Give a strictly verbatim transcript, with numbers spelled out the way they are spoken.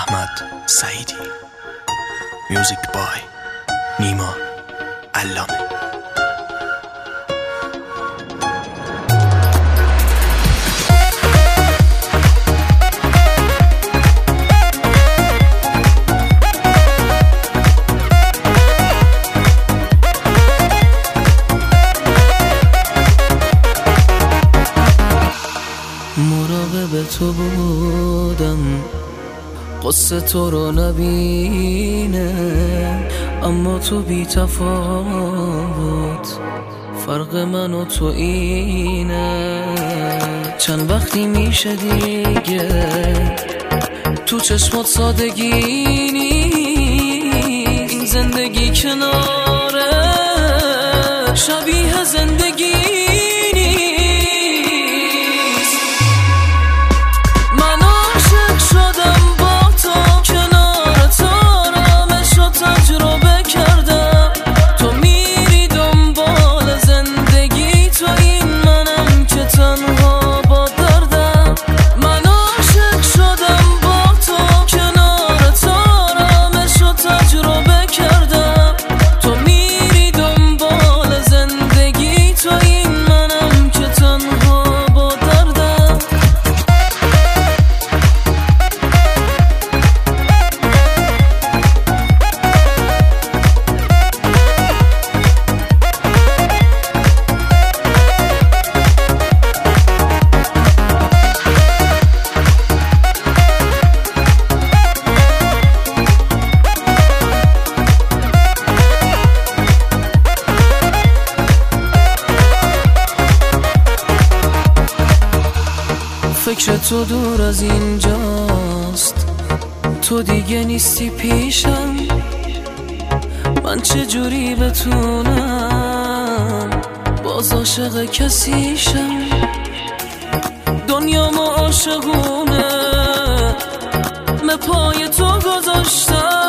احمد سعیدی. میوزیک بای نیما علامه. مراقب تو بودم قصه تو رو نبینه، اما تو بی تفاوت فرق من و تو اینه. چند وقتی میشه دیگه تو چشمات سادگی نیست، این زندگی کناره شبیه زندگی فکر تو دور از اینجاست، تو دیگه نیستی پیشم، من چجوری بتونم باز عاشق کسیشم؟ دنیا ما عاشقونه، به پای تو گذاشتم،